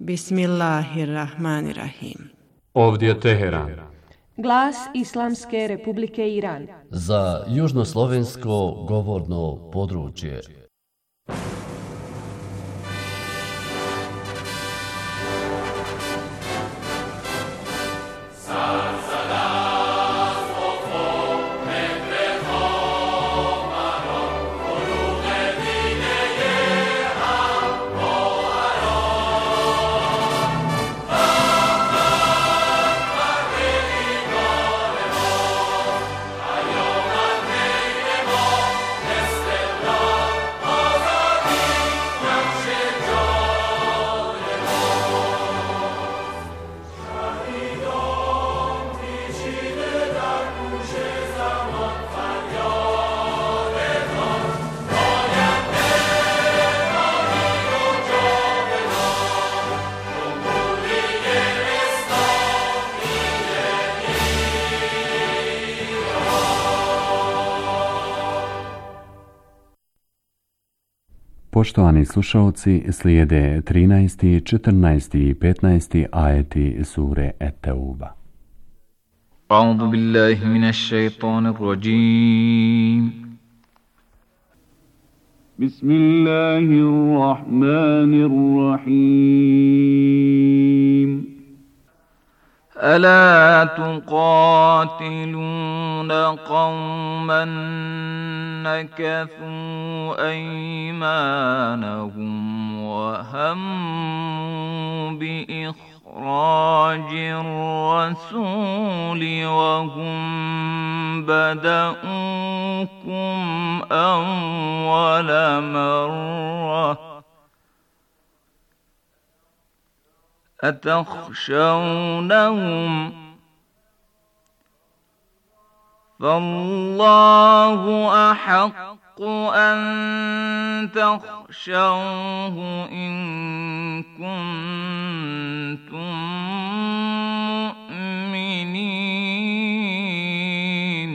Bismillahirrahmanirrahim. Ovdje je Teheran. Glas Islamske Republike Iran. Za južnoslovensko govorno područje. Poštovani slušalci, slijede 13., 14. i 15. ajeti sure Et-Tauba. A'udhu billahi minash shaitanir rajim. Bismillahirrahmanirrahim. ألا تقاتلون قوما نكثوا أيمانهم وهموا بإخراج الرسول وهم بدؤوكم أول مرة أتخشونهم فالله أحق أن تخشوه إن كنتم مؤمنين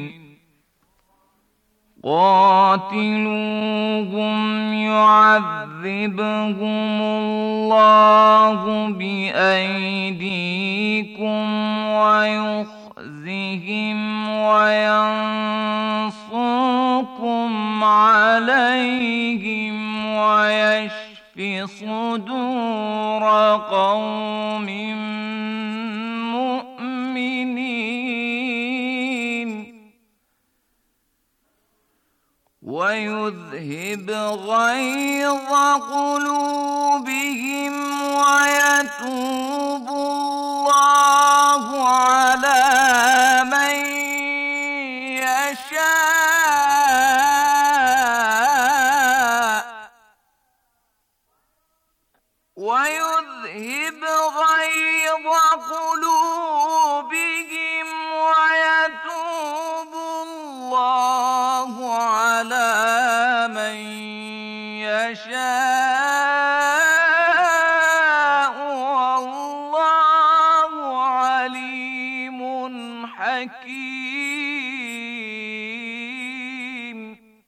قاتلوهم يعذبهم الله بأيديكم ويخزهم وينصركم عليهم ويشف صدور قوم مؤمنين ويذهب غيظ قلوبهم ويتوب الله على من يشاء ويذهب غيظ قلوبهم ويتوب الله على من يشاء والله عليم حكيم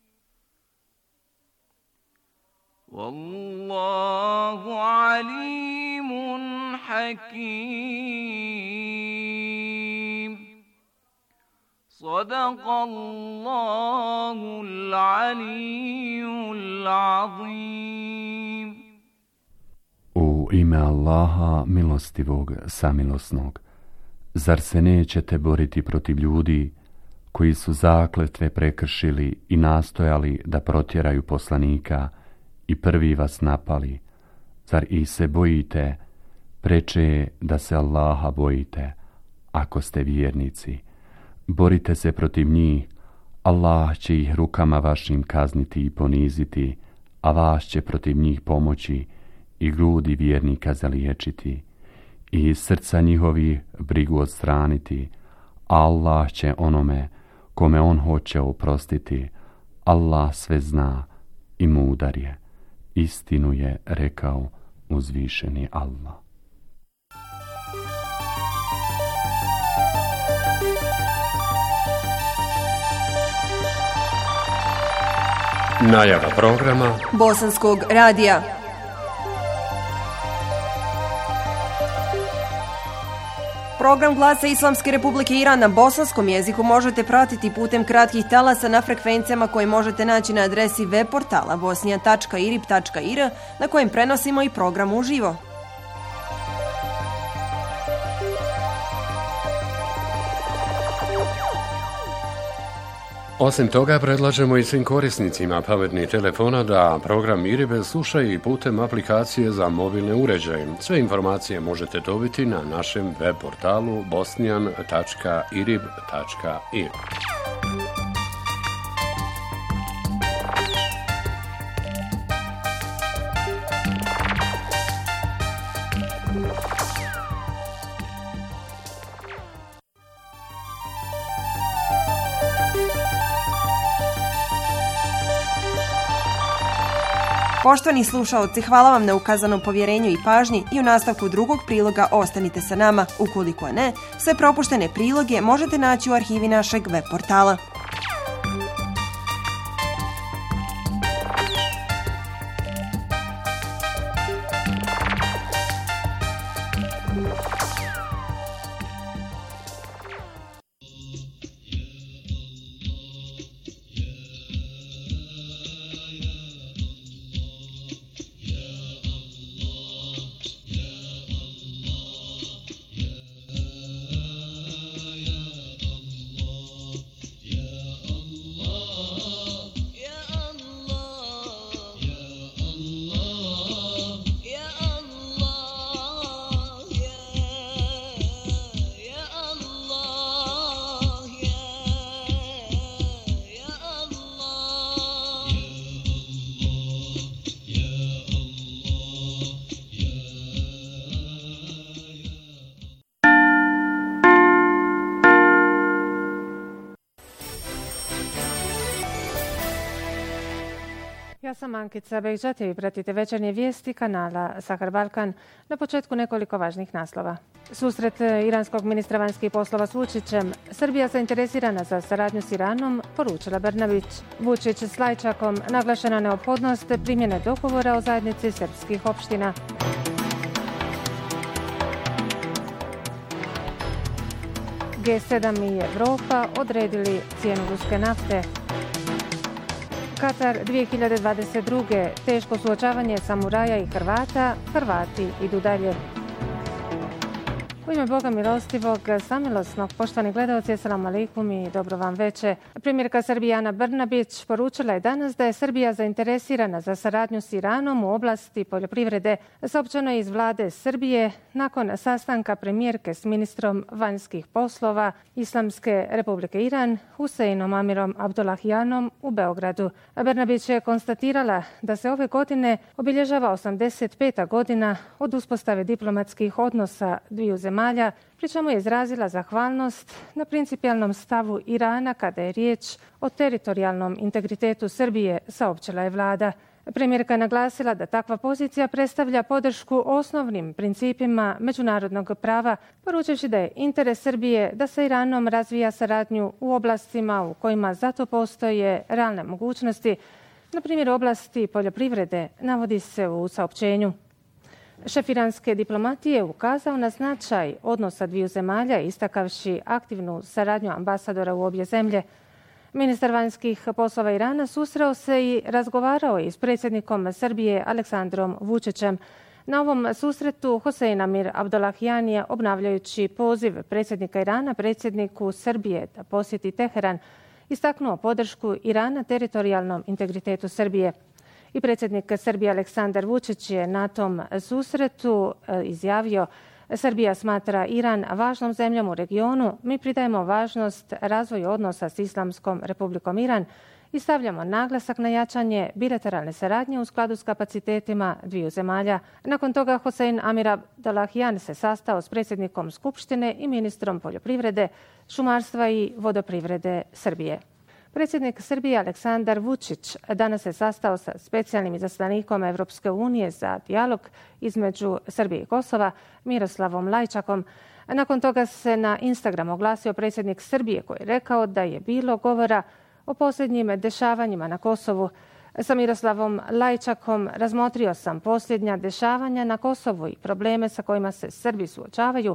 والله عليم حكيم صدق الله العلي العظيم. U ime Allaha milostivog, samilosnog, zar se nećete boriti protiv ljudi koji su zakletve prekršili i nastojali da protjeraju poslanika i prvi vas napali? Zar ih se bojite? Preče je da se Allaha bojite, ako ste vjernici. Borite se protiv njih, Allah će ih rukama vašim kazniti i poniziti, a vas će protiv njih pomoći i grudi vjernika zaliječiti i iz srca njihovi brigu odstraniti. Allah će onome kome on hoće oprostiti. Allah sve zna i mudar je. Istinu je rekao uzvišeni Allah. Najava programa Bosanskog radija. Program Glasa Islamske Republike Iran na bosanskom jeziku možete pratiti putem kratkih talasa na frekvencijama koje možete naći na adresi web portala bosnija.irib.ir na kojem prenosimo i program uživo. Osim toga, predlažemo i svim korisnicima pametnih telefona da program IRIB slušaju i putem aplikacije za mobilne uređaje. Sve informacije možete dobiti na našem web portalu bosnian.irib.ir. Poštovani slušaoci, hvala vam na ukazanom povjerenju i pažnji i u nastavku drugog priloga ostanite sa nama. Ukoliko ne, sve propuštene priloge možete naći u arhivi našeg web portala. Ja sam Ankica Bekđat i vi pratite večernje vijesti kanala Sahar Balkan. Na početku nekoliko važnih naslova. Susret iranskog ministra vanjskih poslova s Vučićem. Srbija zainteresirana za saradnju s Iranom, poručila Brnabić. Vučić s Lajčakom, naglašena neophodnost primjene dogovora o zajednici srpskih opština. G7 i Evropa odredili cijenu ruske nafte. Katar 2022. Teško suočavanje samuraja i Hrvata. Hrvati idu dalje. U ime Boga milostivog, samilosnog, poštovani gledalci, assalamu alaikum i dobro vam veče. Premijerka Srbije Ana Brnabić poručila je danas da je Srbija zainteresirana za saradnju s Iranom u oblasti poljoprivrede. Saopćeno je iz vlade Srbije nakon sastanka premijerke s ministrom vanjskih poslova Islamske Republike Iran Huseinom Amirom Abdullahijanom u Beogradu. Brnabić je konstatirala da se ove godine obilježava 85. godina od uspostave diplomatskih odnosa dviju zemalja, pri čemu je izrazila zahvalnost na principijelnom stavu Irana kada je riječ o teritorijalnom integritetu Srbije, saopćila je vlada. Premijerka je naglasila da takva pozicija predstavlja podršku osnovnim principima međunarodnog prava, poručivši da je interes Srbije da sa Iranom razvija saradnju u oblastima u kojima zato postoje realne mogućnosti, na primjer oblasti poljoprivrede, navodi se u saopćenju. Šef iranske diplomatije ukazao na značaj odnosa dviju zemalja, istakavši aktivnu saradnju ambasadora u obje zemlje. Ministar vanjskih poslova Irana susreo se i razgovarao je s predsjednikom Srbije Aleksandrom Vučićem. Na ovom susretu Husein Amir Abdullahijan je, obnavljajući poziv predsjednika Irana predsjedniku Srbije da posjeti Teheran, istaknuo podršku Irana teritorijalnom integritetu Srbije. I predsjednik Srbije Aleksandar Vučić je na tom susretu izjavio: Srbija smatra Iran važnom zemljom u regionu, mi pridajemo važnost razvoju odnosa s Islamskom Republikom Iran i stavljamo naglasak na jačanje bilateralne saradnje u skladu s kapacitetima dviju zemalja. Nakon toga Husein Amir Abdullahijan se sastao s predsjednikom Skupštine i ministrom poljoprivrede, šumarstva i vodoprivrede Srbije. Predsjednik Srbije Aleksandar Vučić danas se sastao sa specijalnim izaslanikom Evropske unije za dijalog između Srbije i Kosova, Miroslavom Lajčakom. Nakon toga se na Instagram oglasio predsjednik Srbije koji je rekao da je bilo govora o posljednjim dešavanjima na Kosovu. Sa Miroslavom Lajčakom razmotrio sam posljednja dešavanja na Kosovu i probleme sa kojima se Srbi suočavaju.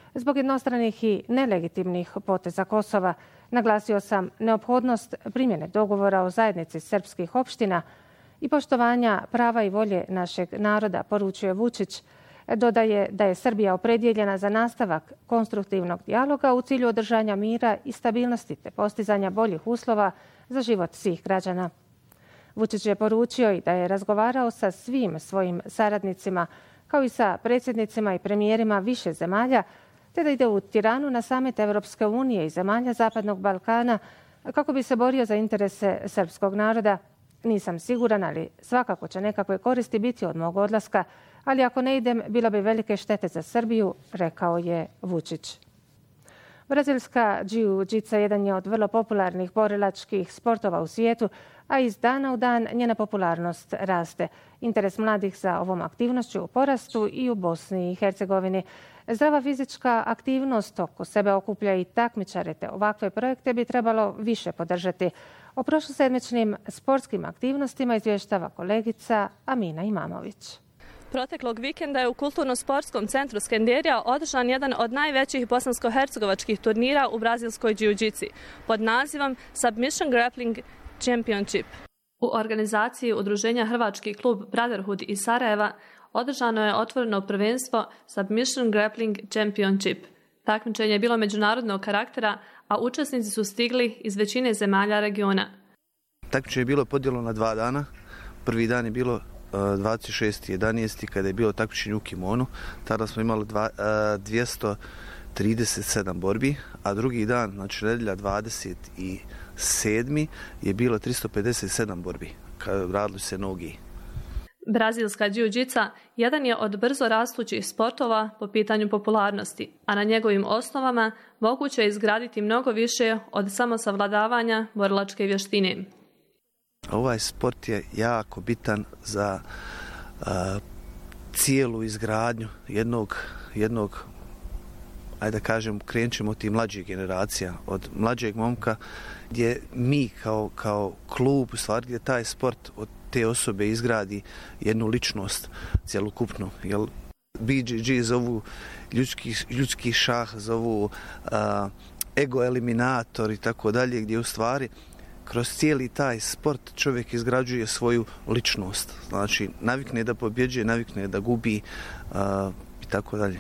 zbog jednostranih i nelegitimnih poteza Kosova. Naglasio sam neophodnost primjene dogovora o zajednici srpskih opština i poštovanja prava i volje našeg naroda, poručuje Vučić. Dodaje da je Srbija opredjeljena za nastavak konstruktivnog dijaloga u cilju održanja mira i stabilnosti te postizanja boljih uslova za život svih građana. Vučić je poručio i da je razgovarao sa svim svojim saradnicima, kao i sa predsjednicima i premijerima više zemalja, te da ide u Tiranu na samit Evropske unije i zemalja Zapadnog Balkana kako bi se borio za interese srpskog naroda. Nisam siguran, ali svakako će nekakve koristi biti od mog odlaska, ali ako ne idem, bilo bi velike štete za Srbiju, rekao je Vučić. Brazilska jiu-jitsa jedan je od vrlo popularnih borilačkih sportova u svijetu, a iz dana u dan njena popularnost raste. Interes mladih za ovom aktivnošću u porastu i u Bosni i Hercegovini. Zdrava fizička aktivnost oko sebe okuplja i takmičare, te ovakve projekte bi trebalo više podržati. O prošlosedmičnim sportskim aktivnostima izvještava kolegica Amina Imamović. Proteklog vikenda je u Kulturno-sportskom centru Skenderija održan jedan od najvećih bosansko-hercegovačkih turnira u brazilskoj jiu-jitsi pod nazivom Submission Grappling Championship. U organizaciji udruženja Hrvački klub Brotherhood iz Sarajeva održano je otvoreno prvenstvo Submission Grappling Championship. Takmičenje je bilo međunarodnog karaktera, a učesnici su stigli iz većine zemalja regiona. Takmičenje je bilo podijeljeno na 2 dana. Prvi dan je bilo 26.11. kada je bilo takmičenje u kimonu. Tada smo imali 237 borbi, a drugi dan, znači nedjelja 27. je bilo 357 borbi. Radili se nogi. Brazilska jiu-jitsa jedan je od brzo rastućih sportova po pitanju popularnosti, a na njegovim osnovama moguće je izgraditi mnogo više od samosavladavanja borilačke vještine. Ovaj sport je jako bitan za cijelu izgradnju jednog, ajde da kažem, krenut ćemo od tih mlađih generacija, od mlađeg momka, gdje mi kao klub, u stvari gdje taj sport od te osobe izgradi jednu ličnost cjelokupnu. Jer BJJ zovu ljudski šah, zovu ego eliminator i tako dalje, gdje u stvari kroz cijeli taj sport čovjek izgrađuje svoju ličnost. Znači, navikne da pobjeđuje, navikne da gubi i tako dalje.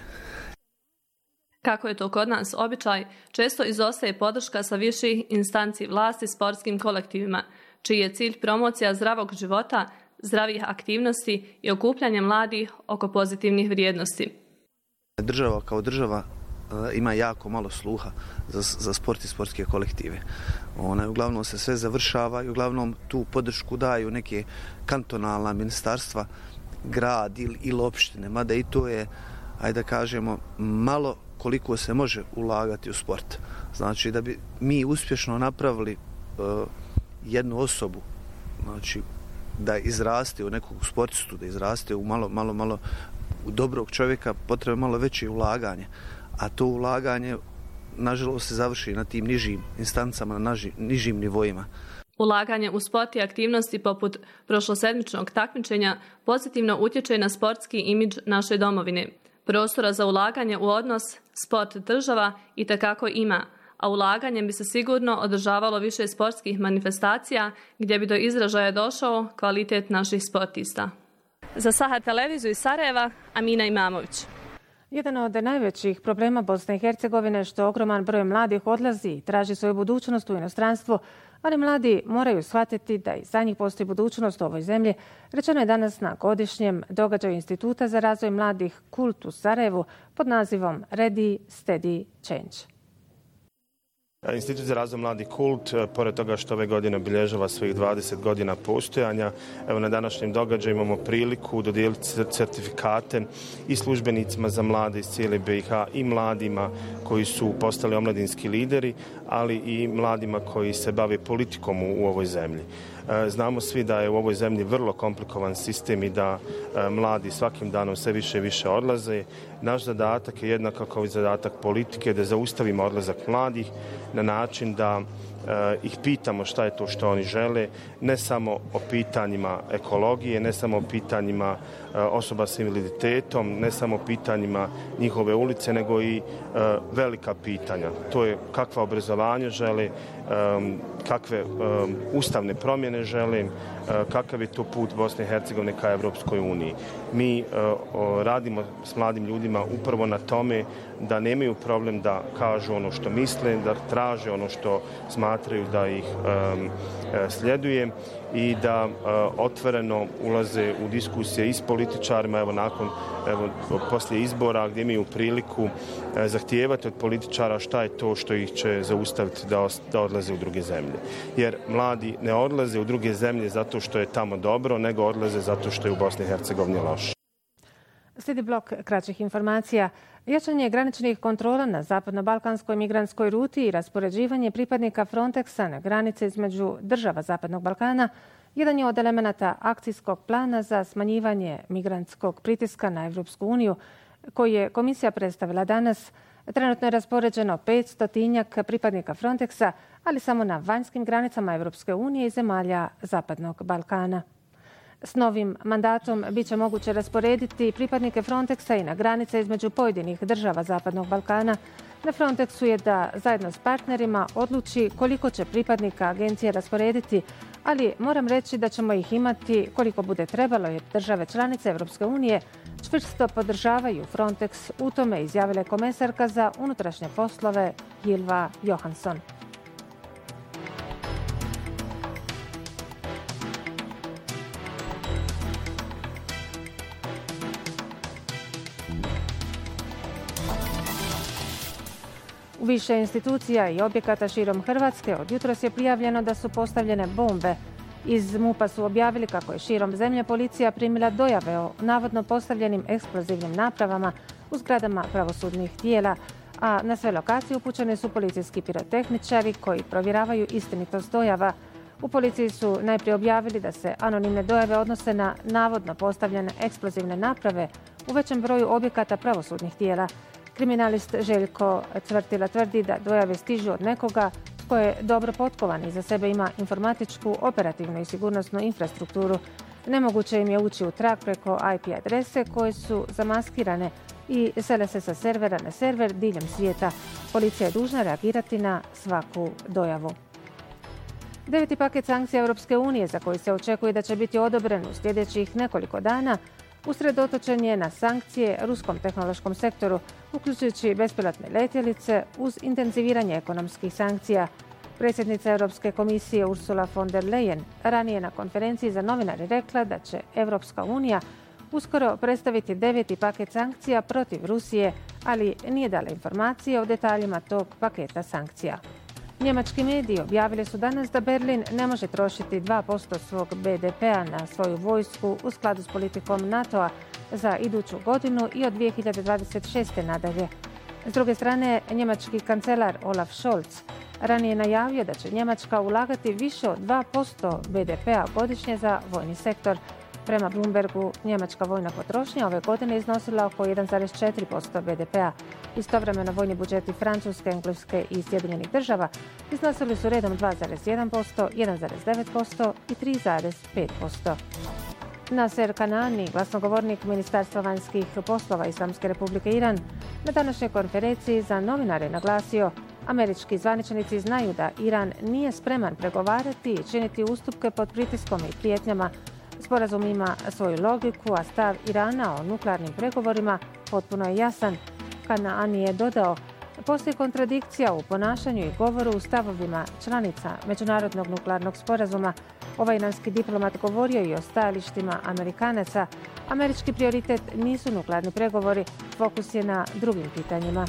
Kako je to kod nas običaj, često izostaje podrška sa viših instanci vlasti sportskim kolektivima, čiji je cilj promocija zdravog života, zdravih aktivnosti i okupljanje mladih oko pozitivnih vrijednosti. Država kao država ima jako malo sluha za sport i sportske kolektive. Uglavnom se sve završava i uglavnom tu podršku daju neke kantonalna ministarstva, grad ili opštine, mada i to je, ajde da kažemo, malo koliko se može ulagati u sport. Znači da bi mi uspješno napravili jednu osobu, znači da izraste u nekog sportistu, da izraste u malo u dobrog čovjeka, potrebno malo veće ulaganje. A to ulaganje, nažalost, se završi na tim nižim instancama, na nižim nivoima. Ulaganje u sport i aktivnosti poput prošlosedmičnog takmičenja pozitivno utječe na sportski imidž naše domovine. Prostora za ulaganje u odnos sport-država itekako ima, a ulaganjem bi se sigurno održavalo više sportskih manifestacija gdje bi do izražaja došao kvalitet naših sportista. Za Sahar televiziju iz Sarajeva, Amina Imamović. Jedan od najvećih problema Bosne i Hercegovine je što ogroman broj mladih odlazi i traži svoju budućnost u inostranstvu, ali mladi moraju shvatiti da i za njih postoji budućnost u ovoj zemlji. Rečeno je danas na godišnjem događaju Instituta za razvoj mladih Kult u Sarajevu pod nazivom Ready, Steady, Change. Institut za razvoj mladih Kult, pored toga što ove godine obilježava svojih 20 godina postojanja, evo na današnjem događaju imamo priliku dodijeliti certifikate i službenicima za mlade iz cijele BiH i mladima koji su postali omladinski lideri, ali i mladima koji se bave politikom u ovoj zemlji. Znamo svi da je u ovoj zemlji vrlo komplikovan sistem i da mladi svakim danom sve više i više odlaze. Naš zadatak je jednako kao i zadatak politike da zaustavimo odlazak mladih, na način da ih pitamo šta je to što oni žele, ne samo o pitanjima ekologije, ne samo o pitanjima osoba s invaliditetom, ne samo o pitanjima njihove ulice, nego i velika pitanja. To je kakva obrazovanje žele, kakve ustavne promjene žele, kakav je to put Bosne i Hercegovine ka Evropskoj uniji. Mi radimo s mladim ljudima upravo na tome da nemaju problem da kažu ono što misle, da traže ono što smatraju da ih sljeduje i da otvoreno ulaze u diskusije i s političarima, poslije izbora gdje imaju priliku zahtijevati od političara šta je to što ih će zaustaviti da odlaze u druge zemlje. Jer mladi ne odlaze u druge zemlje zato što je tamo dobro, nego odlaze zato što je u Bosni i Hercegovini loše. Slijedi blok kraćih informacija. Jačanje graničnih kontrola na zapadno-balkanskoj migrantskoj ruti i raspoređivanje pripadnika Frontexa na granice između država Zapadnog Balkana jedan je od elemenata akcijskog plana za smanjivanje migrantskog pritiska na Evropsku uniju, koji je komisija predstavila danas. Trenutno je raspoređeno 500 pripadnika Frontexa, ali samo na vanjskim granicama Evropske unije i zemalja Zapadnog Balkana. S novim mandatom bit će moguće rasporediti pripadnike Frontexa i na granice između pojedinih država Zapadnog Balkana. Na Frontexu je da zajedno s partnerima odluči koliko će pripadnika agencije rasporediti, ali moram reći da ćemo ih imati koliko bude trebalo jer države članice Evropske unije čvrsto podržavaju Frontex, u tome izjavila je komesarka za unutrašnje poslove Ylva Johansson. U više institucija i objekata širom Hrvatske od jutros je prijavljeno da su postavljene bombe. Iz MUP-a su objavili kako je širom zemlje policija primila dojave o navodno postavljenim eksplozivnim napravama u zgradama pravosudnih tijela, a na sve lokacije upućeni su policijski pirotehničari koji provjeravaju istinitost dojava. U policiji su najprije objavili da se anonimne dojave odnose na navodno postavljene eksplozivne naprave u većem broju objekata pravosudnih tijela. Kriminalist Željko Cvrtila tvrdi da dojave stižu od nekoga tko je dobro potkovan i za sebe ima informatičku, operativnu i sigurnosnu infrastrukturu. Nemoguće im je ući u trag preko IP adrese koje su zamaskirane i sele se sa servera na server diljem svijeta. Policija je dužna reagirati na svaku dojavu. 9. paket sankcija Europske unije za koji se očekuje da će biti odobren u sljedećih nekoliko dana usredotočen je na sankcije ruskom tehnološkom sektoru, uključujući bespilotne letjelice uz intenziviranje ekonomskih sankcija. Predsjednica Europske komisije Ursula von der Leyen ranije na konferenciji za novinare rekla da će Europska unija uskoro predstaviti 9. paket sankcija protiv Rusije, ali nije dala informacije o detaljima tog paketa sankcija. Njemački mediji objavili su danas da Berlin ne može trošiti 2% svog BDP-a na svoju vojsku u skladu s politikom NATO-a za iduću godinu i od 2026. nadalje. S druge strane, njemački kancelar Olaf Scholz ranije najavio da će Njemačka ulagati više od 2% BDP-a godišnje za vojni sektor. Prema Bloombergu, njemačka vojna potrošnja ove godine iznosila oko 1,4% BDP-a. Istovremeno vojni budžeti Francuske, Engleske i Sjedinjenih država iznosili su redom 2,1%, 1,9% i 3,5%. Naser Kanani, glasnogovornik Ministarstva vanjskih poslova Islamske Republike Iran, na današnjoj konferenciji za novinare naglasio: američki zvaničnici znaju da Iran nije spreman pregovarati i činiti ustupke pod pritiskom i prijetnjama. Sporazum ima svoju logiku, a stav Irana o nuklearnim pregovorima potpuno je jasan. Kanani je dodao: postoji kontradikcija u ponašanju i govoru u stavovima članica Međunarodnog nuklearnog sporazuma. Ovaj iranski diplomat govorio i o stajalištima Amerikanaca. Američki prioritet nisu nuklearni pregovori, fokus je na drugim pitanjima.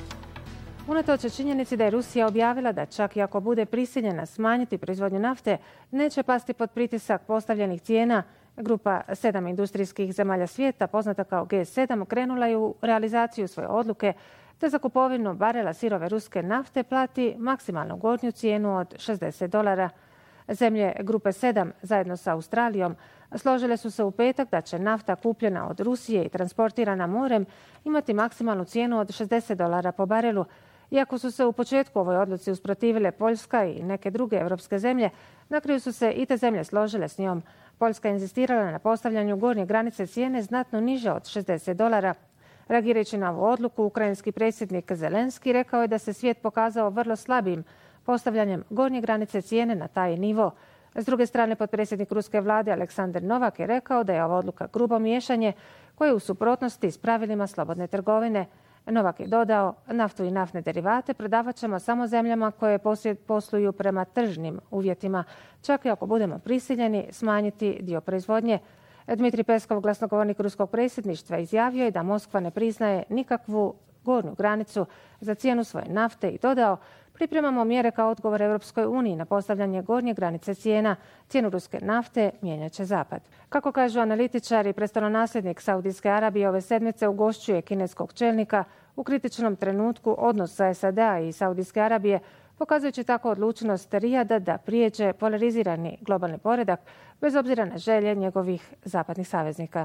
Unatoč činjenici da je Rusija objavila da čak i ako bude prisiljena smanjiti proizvodnju nafte, neće pasti pod pritisak postavljenih cijena, grupa 7 industrijskih zemalja svijeta, poznata kao G7, krenula je u realizaciju svoje odluke te za kupovinu barela sirove ruske nafte plati maksimalnu gornju cijenu od $60. Zemlje grupe 7 zajedno sa Australijom složile su se u petak da će nafta kupljena od Rusije i transportirana morem imati maksimalnu cijenu od $60 po barelu. Iako su se u početku ovoj odluci usprotivile Poljska i neke druge evropske zemlje, na kraju su se i te zemlje složile s njom. Poljska je inzistirala na postavljanju gornje granice cijene znatno niže od $60. Reagirajući na ovu odluku, ukrajinski predsjednik Zelenski rekao je da se svijet pokazao vrlo slabim postavljanjem gornje granice cijene na taj nivo. S druge strane, potpredsjednik ruske vlade Aleksandar Novak je rekao da je ova odluka grubo miješanje koje je u suprotnosti s pravilima slobodne trgovine. Novak je dodao, naftu i naftne derivate prodavat ćemo samo zemljama koje posluju prema tržnim uvjetima, čak i ako budemo prisiljeni smanjiti dio proizvodnje. Dmitrij Peskov, glasnogovornik ruskog predsjedništva, izjavio je da Moskva ne priznaje nikakvu gornju granicu za cijenu svoje nafte i dodao, pripremamo mjere kao odgovor Europskoj uniji na postavljanje gornje granice cijena. Cijenu ruske nafte mijenjat će Zapad. Kako kažu analitičari, prestolonasljednik Saudijske Arabije ove sedmice ugošćuje kineskog čelnika u kritičnom trenutku odnosa SAD-a i Saudijske Arabije, pokazujući tako odlučnost Rijada da prijeđe polarizirani globalni poredak bez obzira na želje njegovih zapadnih saveznika.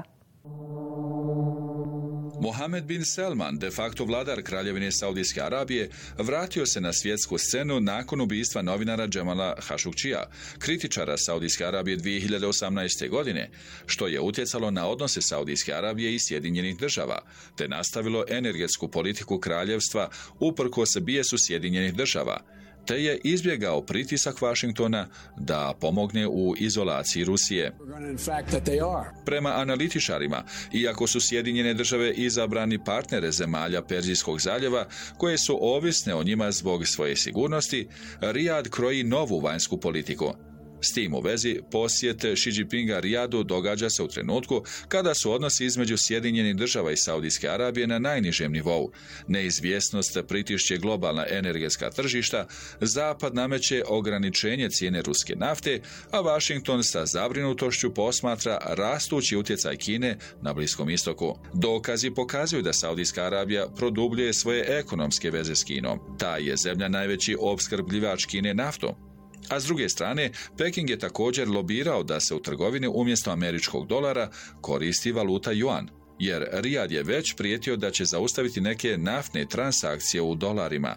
Mohamed bin Salman, de facto vladar Kraljevine Saudijske Arabije, vratio se na svjetsku scenu nakon ubistva novinara Džemala Hašukčija, kritičara Saudijske Arabije 2018. godine, što je utjecalo na odnose Saudijske Arabije i Sjedinjenih država, te nastavilo energetsku politiku kraljevstva uprkos bijesu Sjedinjenih država, te je izbjegao pritisak Vašingtona da pomogne u izolaciji Rusije. Prema analitičarima, iako su Sjedinjene države izabrani partnere zemalja Perzijskog zaljeva, koje su ovisne o njima zbog svoje sigurnosti, Rijad kroji novu vanjsku politiku. S tim u vezi, posjet Xi Jinpinga Rijadu događa se u trenutku kada su odnosi između Sjedinjenih država i Saudijske Arabije na najnižem nivou. Neizvjesnost pritišće globalna energetska tržišta, Zapad nameće ograničenje cijene ruske nafte, a Washington sa zabrinutošću posmatra rastući utjecaj Kine na Bliskom istoku. Dokazi pokazuju da Saudijska Arabija produbljuje svoje ekonomske veze s Kinom. Ta je zemlja najveći opskrbljivač Kine naftom. A s druge strane, Peking je također lobirao da se u trgovini umjesto američkog dolara koristi valuta juan, jer Rijad je već prijetio da će zaustaviti neke naftne transakcije u dolarima.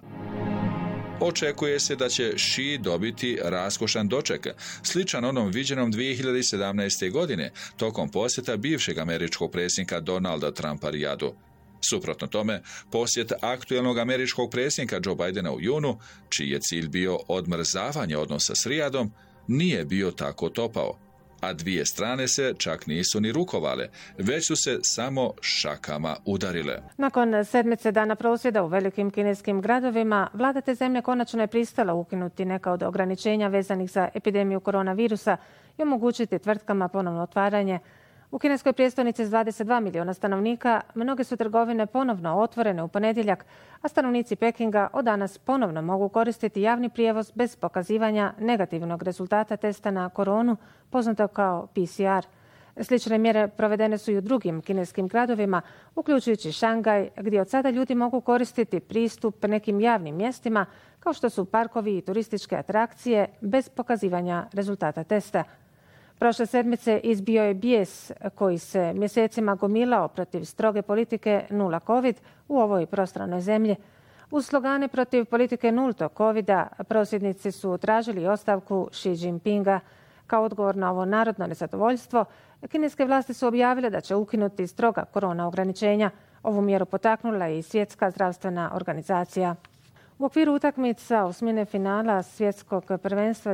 Očekuje se da će Xi dobiti raskošan doček, sličan onom viđenom 2017. godine, tokom posjeta bivšeg američkog predsjednika Donalda Trumpa Rijadu. Suprotno tome, posjet aktuelnog američkog predsjednika Joe Bidena u junu, čiji je cilj bio odmrzavanje odnosa s Rijadom, nije bio tako topao, a dvije strane se čak nisu ni rukovale, već su se samo šakama udarile. Nakon sedmice dana prosvjeda u velikim kineskim gradovima, vlada te zemlje konačno je pristala ukinuti neka od ograničenja vezanih za epidemiju koronavirusa i omogućiti tvrtkama ponovno otvaranje. U kineskoj prijestolnici s 22 milijuna stanovnika mnoge su trgovine ponovno otvorene u ponedjeljak, a stanovnici Pekinga od danas ponovno mogu koristiti javni prijevoz bez pokazivanja negativnog rezultata testa na koronu, poznato kao PCR. Slične mjere provedene su i u drugim kineskim gradovima, uključujući Šangaj, gdje od sada ljudi mogu koristiti pristup nekim javnim mjestima, kao što su parkovi i turističke atrakcije, bez pokazivanja rezultata testa. Prošle sedmice izbio je bijes koji se mjesecima gomilao protiv stroge politike nula COVID u ovoj prostranoj zemlji. Uz slogane protiv politike nultog covida, prosvjednici su tražili ostavku Xi Jinpinga. Kao odgovor na ovo narodno nezadovoljstvo, kineske vlasti su objavile da će ukinuti stroga korona ograničenja. Ovu mjeru potaknula je i Svjetska zdravstvena organizacija. U okviru utakmica osmine finala Svjetskog prvenstva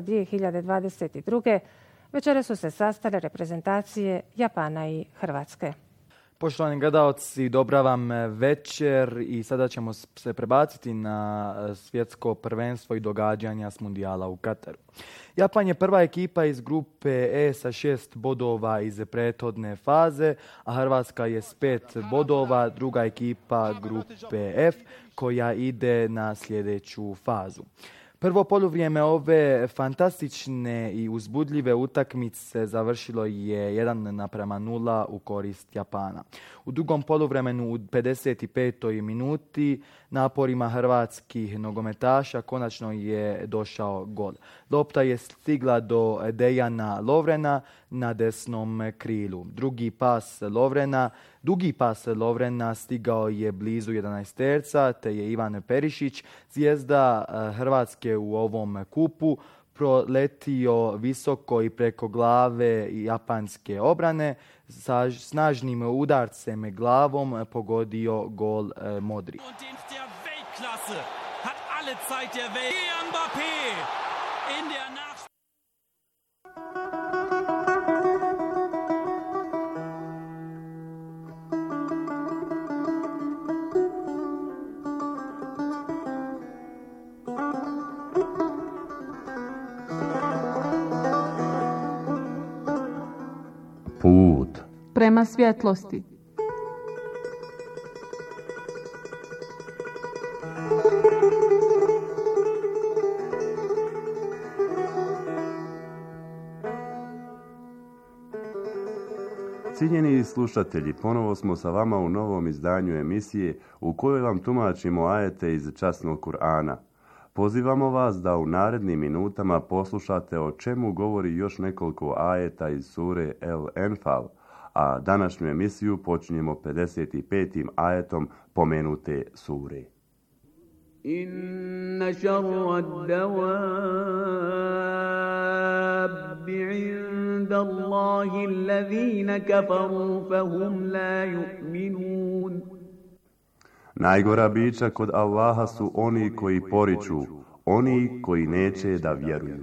2022. večeras su se sastale reprezentacije Japana i Hrvatske. Poštovani gledaoci, dobra vam večer i sada ćemo se prebaciti na svjetsko prvenstvo i događanja s mundijala u Kataru. Japan je prva ekipa iz grupe E sa 6 bodova iz prethodne faze, a Hrvatska je s 5 bodova, druga ekipa grupe F koja ide na sljedeću fazu. Prvo poluvrijeme ove fantastične i uzbudljive utakmice završilo je 1:0 u korist Japana. U drugom poluvremenu u 55. minuti naporima hrvatskih nogometaša konačno je došao gol. Lopta je stigla do Dejana Lovrena na desnom krilu. Drugi pas Lovrena Dugi pas Lovrena stigao je blizu 11 te je Ivan Perišić, zvijezda Hrvatske u ovom kupu, proletio visoko i preko glave japanske obrane, sa snažnim udarcem glavom pogodio gol Modrić. Put prema svjetlosti. Cijenjeni slušatelji, ponovo smo sa vama u novom izdanju emisije u kojoj vam tumačimo ajete iz časnog Kur'ana. Pozivamo vas da u narednim minutama poslušate o čemu govori još nekoliko ajeta iz sure El Enfal, a današnju emisiju počinjemo 55. ajetom pomenute sure. Inna šarra dawabbi inda Allahi allazina kafaru fahum la yu'minun. Najgora bića kod Allaha su oni koji poriču, oni koji neće da vjeruju.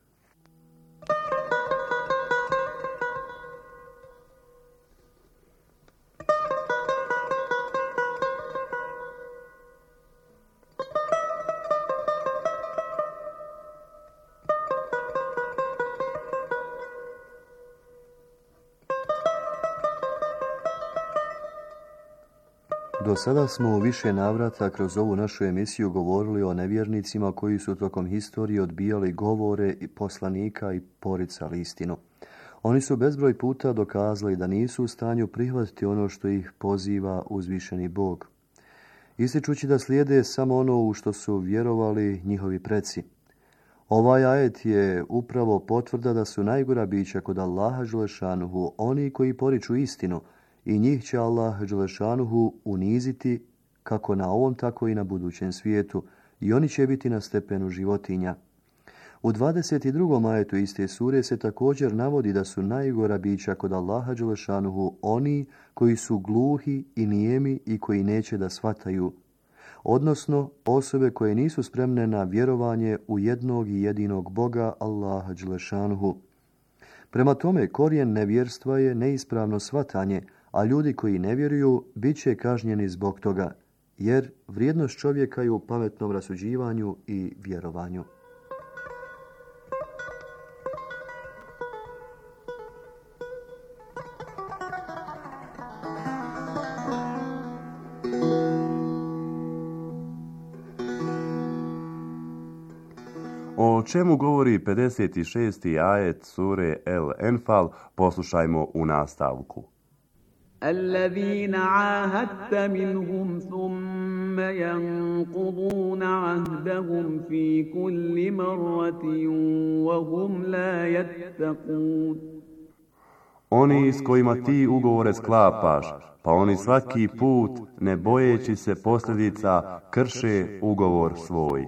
Do sada smo u više navrata kroz ovu našu emisiju govorili o nevjernicima koji su tokom historije odbijali govore i poslanika i poricali istinu. Oni su bezbroj puta dokazali da nisu u stanju prihvatiti ono što ih poziva uzvišeni Bog, ističući da slijede samo ono u što su vjerovali njihovi preci. Ovaj ajet je upravo potvrda da su najgora bića kod Allaha dželešanuhu oni koji poriču istinu, i njih će Allah dželešanuhu uniziti kako na ovom tako i na budućem svijetu, i oni će biti na stepenu životinja. U 22. ajetu iste sure se također navodi da su najgora bića kod Allaha dželešanuhu oni koji su gluhi i nijemi i koji neće da shvataju, odnosno osobe koje nisu spremne na vjerovanje u jednog i jedinog Boga Allaha dželešanuhu. Prema tome, korijen nevjerstva je neispravno shvatanje, a ljudi koji ne vjeruju bit će kažnjeni zbog toga, jer vrijednost čovjeka je u pametnom rasuđivanju i vjerovanju. O čemu govori 56. ajet sure El Enfal, poslušajmo u nastavku. الذين عاهدت منهم ثم ينقضون عهدهم في كل مرة وهم لا يتقون. Oni s kojima ti ugovore sklapaš, pa oni svaki put, ne bojeći se posljedica, krše ugovor svoj.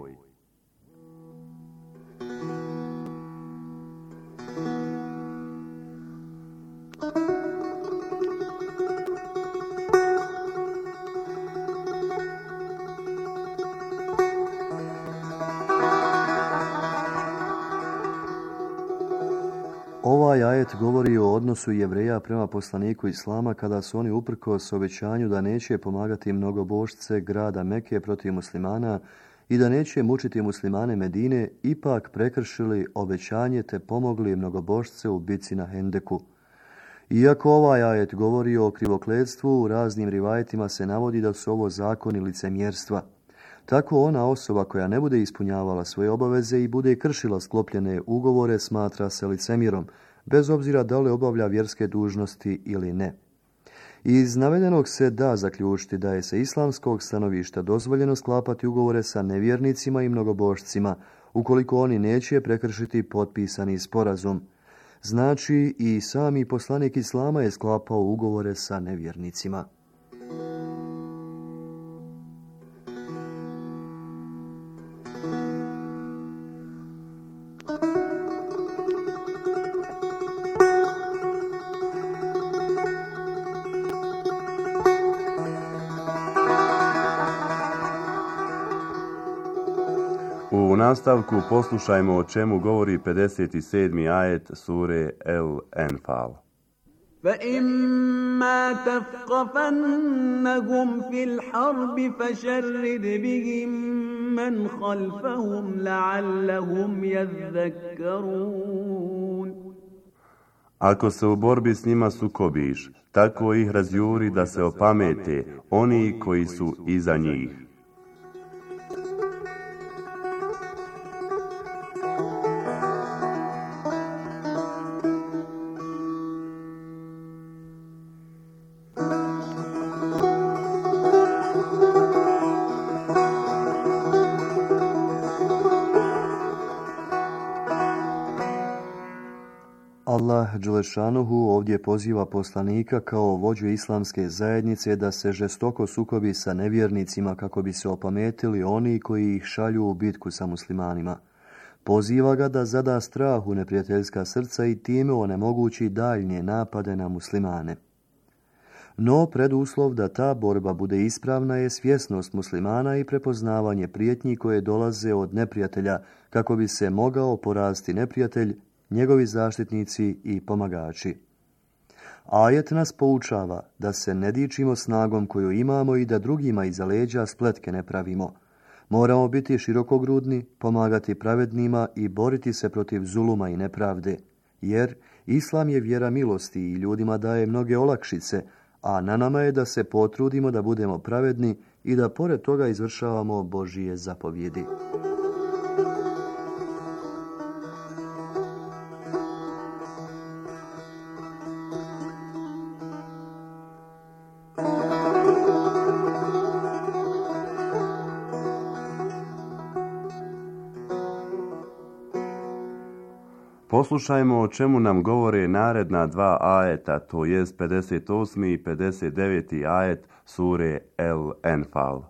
Ovaj ajet govori o odnosu Jevreja prema poslaniku Islama kada su oni uprkos obećanju da neće pomagati mnogobožce grada Meke protiv muslimana i da neće mučiti muslimane Medine, ipak prekršili obećanje te pomogli mnogobožce u bici na Hendeku. Iako ovaj ajet govori o krivokletstvu, u raznim rivajetima se navodi da su ovo zakoni licemjerstva. Tako ona osoba koja ne bude ispunjavala svoje obaveze i bude kršila sklopljene ugovore smatra se licemjerom, bez obzira da li obavlja vjerske dužnosti ili ne. Iz navedenog se da zaključiti da je sa islamskog stanovišta dozvoljeno sklapati ugovore sa nevjernicima i mnogobožcima, ukoliko oni neće prekršiti potpisani sporazum. Znači i sami poslanik Islama je sklapao ugovore sa nevjernicima. U nastavku poslušajmo o čemu govori 57. ajet sure El-Enfal. فَإِمَّا تَثْقَفَنَّهُمْ فِي الْحَرْبِ فَشَرِّدْ بِهِمْ مَنْ خَلْفَهُمْ لَعَلَّهُمْ يَذَّكَّرُونَ. Ako se u borbi s njima sukobiš, tako ih razjuri da se opamete oni koji su iza njih. Allah Đelešanuhu ovdje poziva poslanika kao vođu islamske zajednice da se žestoko sukobi sa nevjernicima kako bi se opametili oni koji ih šalju u bitku sa muslimanima. Poziva ga da zada strah u neprijateljska srca i time onemogući daljnje napade na muslimane. No preduslov da ta borba bude ispravna je svjesnost muslimana i prepoznavanje prijetnji koje dolaze od neprijatelja kako bi se mogao poraziti neprijatelj, njegovi zaštitnici i pomagači. Ajet nas poučava da se ne dičimo snagom koju imamo i da drugima iza leđa spletke ne pravimo. Moramo biti širokogrudni, pomagati pravednima i boriti se protiv zuluma i nepravde, jer Islam je vjera milosti i ljudima daje mnoge olakšice, a na nama je da se potrudimo da budemo pravedni i da pored toga izvršavamo Božije zapovjedi. Poslušajmo o čemu nam govore naredna dva ajeta, to jest 58. i 59. ajet sure El-Enfal.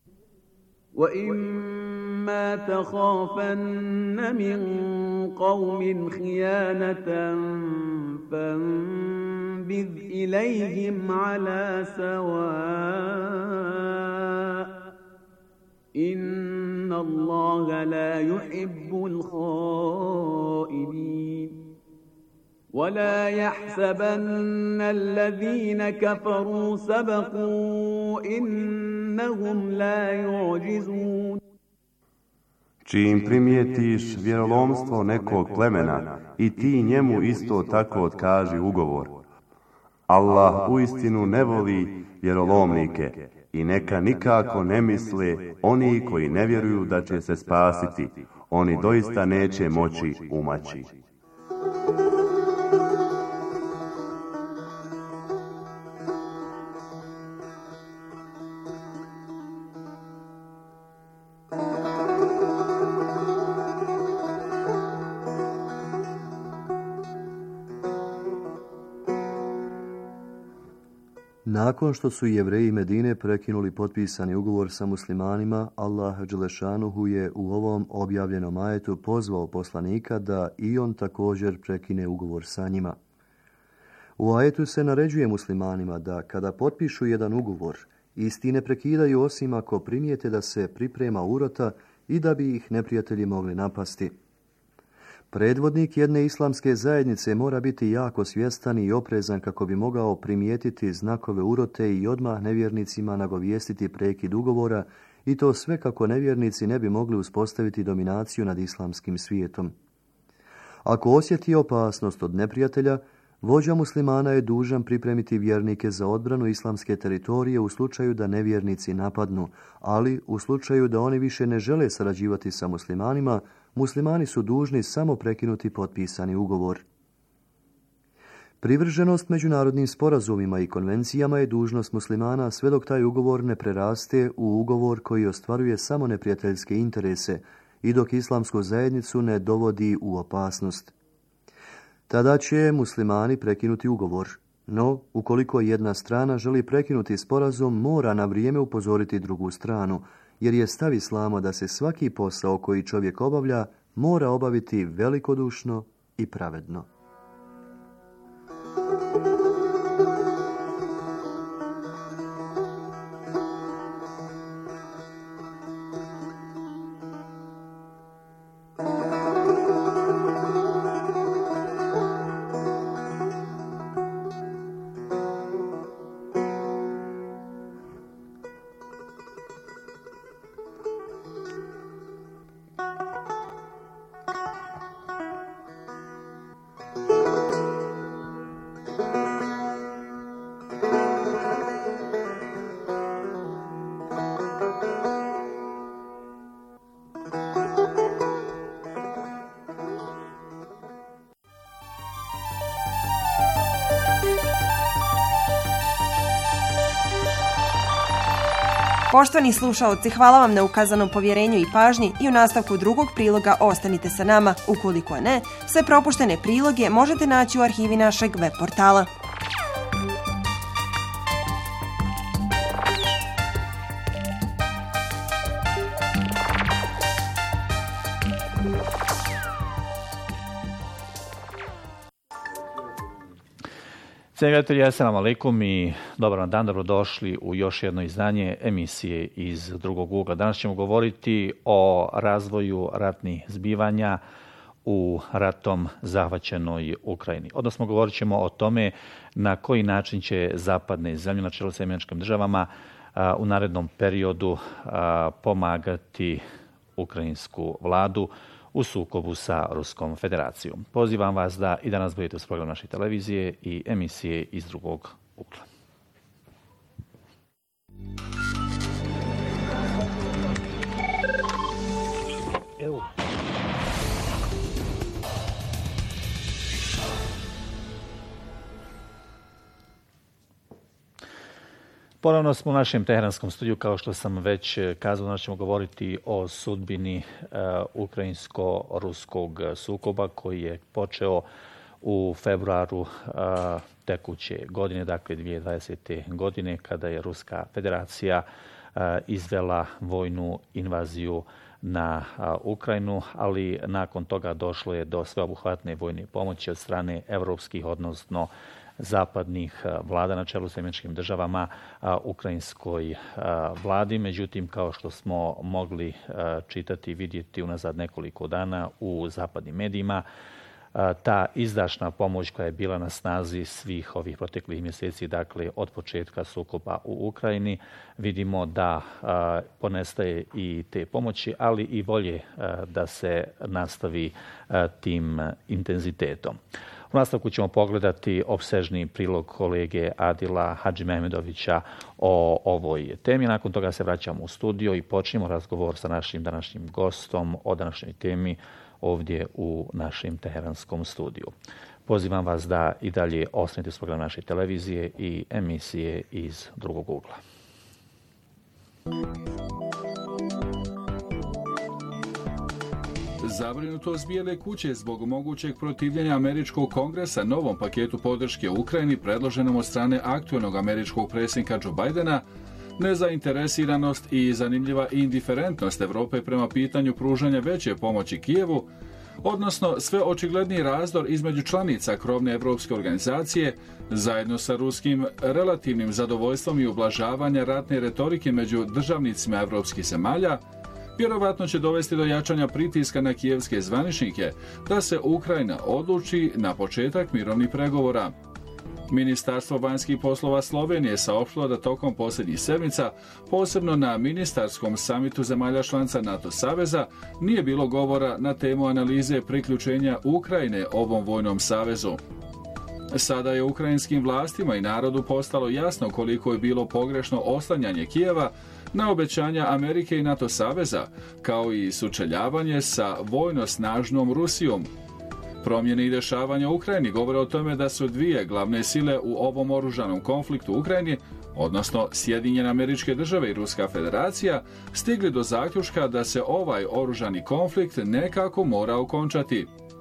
وَإِمَّا تَخَافَنَّ مِنْ قَوْمٍ خِيَانَةً فَانبِذْ إِلَيْهِمْ عَلَى سَوَاءٍ إِنَّ اللَّهَ لَا يُحِبُّ الْخَائِنِينَ وَلَا يَحْسَبَنَّ الَّذِينَ كَفَرُوا سَبَقُوا إِنَّهُمْ لَا يُعْجِزُونَ. Čim primijetiš vjerolomstvo nekog plemena i ti njemu isto tako otkaži ugovor. Allah uistinu ne voli vjerolomnike i neka nikako ne misle oni koji ne vjeruju da će se spasiti. Oni doista neće moći umaći. Nakon što su Jevreji Medine prekinuli potpisani ugovor sa muslimanima, Allah Đelešanuhu je u ovom objavljenom ajetu pozvao poslanika da i on također prekine ugovor sa njima. U ajetu se naređuje muslimanima da kada potpišu jedan ugovor, isti ne prekidaju osim ako primijete da se priprema urota i da bi ih neprijatelji mogli napasti. Predvodnik jedne islamske zajednice mora biti jako svjestan i oprezan kako bi mogao primijetiti znakove urote i odmah nevjernicima nagovijestiti prekid ugovora i to sve kako nevjernici ne bi mogli uspostaviti dominaciju nad islamskim svijetom. Ako osjeti opasnost od neprijatelja, vođa muslimana je dužan pripremiti vjernike za odbranu islamske teritorije u slučaju da nevjernici napadnu, ali u slučaju da oni više ne žele sarađivati sa muslimanima, muslimani su dužni samo prekinuti potpisani ugovor. Privrženost međunarodnim sporazumima i konvencijama je dužnost muslimana sve dok taj ugovor ne preraste u ugovor koji ostvaruje samo neprijateljske interese i dok islamsku zajednicu ne dovodi u opasnost. tada će muslimani prekinuti ugovor. No, ukoliko jedna strana želi prekinuti sporazum, mora na vrijeme upozoriti drugu stranu, jer je stav islama da se svaki posao koji čovjek obavlja mora obaviti velikodušno i pravedno. Poštovani slušaoci, hvala vam na ukazanom povjerenju i pažnji i u nastavku drugog priloga ostanite sa nama. Ukoliko ne, sve propuštene priloge možete naći u arhivi našeg web portala. Cijenjeni gledatelji, assalamu alaikum i dobar vam dan, dobrodošli u još jedno izdanje emisije iz drugog ugla. Danas ćemo govoriti o razvoju ratnih zbivanja u ratom zahvaćenoj Ukrajini. Odnosno, govorit ćemo o tome na koji način će zapadne zemlje na čelu sa Američkim državama u narednom periodu pomagati ukrajinsku vladu u sukobu sa Ruskom federacijom. Pozivam vas da i danas budete uz program naše televizije i emisije iz drugog ugla. Evo. Ponovno smo u našem teheranskom studiju, kao što sam već kazao, danas ćemo govoriti o sudbini ukrajinsko-ruskog sukoba koji je počeo u februaru tekuće godine, dakle 2020. godine, kada je Ruska federacija izvela vojnu invaziju na Ukrajinu, ali nakon toga došlo je do sveobuhvatne vojne pomoći od strane evropskih, odnosno zapadnih vlada na čelu s Američkim državama ukrajinskoj vladi. Međutim, kao što smo mogli čitati i vidjeti unazad nekoliko dana u zapadnim medijima, ta izdašna pomoć koja je bila na snazi svih ovih proteklih mjeseci, dakle od početka sukoba u Ukrajini, vidimo da ponestaje i te pomoći, ali i volje da se nastavi tim intenzitetom. U nastavku ćemo pogledati opsežni prilog kolege Adila Hadžimehmedovića o ovoj temi. Nakon toga se vraćamo u studio i počnemo razgovor sa našim današnjim gostom o današnjoj temi ovdje u našem teheranskom studiju. Pozivam vas da i dalje ostanete s programom naše televizije i emisije iz drugog ugla. Zabrinutost Bijele kuće zbog mogućeg protivljenja američkog kongresa novom paketu podrške Ukrajini predloženom od strane aktualnog američkog predsjednika Joe Bidena, nezainteresiranost i zanimljiva indiferentnost Evrope prema pitanju pružanja veće pomoći Kijevu, odnosno sve očigledniji razdor između članica krovne evropske organizacije, zajedno sa ruskim relativnim zadovoljstvom i ublažavanja ratne retorike među državnicima evropskih zemalja, vjerovatno će dovesti do jačanja pritiska na kijevske zvaničnike da se Ukrajina odluči na početak mirovnih pregovora. Ministarstvo vanjskih poslova Slovenije saopštilo da tokom posljednjih sedmica, posebno na ministarskom samitu zemalja članica NATO saveza, nije bilo govora na temu analize priključenja Ukrajine ovom vojnom savezu. Sada je ukrajinskim vlastima i narodu postalo jasno koliko je bilo pogrešno oslanjanje Kijeva na obećanja Amerike i NATO saveza, kao i sučeljavanje sa vojno snažnom Rusijom. Promjene i dešavanja u Ukrajini govore o tome da su dvije glavne sile u ovom oružanom konfliktu u Ukrajini, odnosno Sjedinjene Američke Države i Ruska federacija, stigli do zaključka da se ovaj oružani konflikt nekako mora okončati.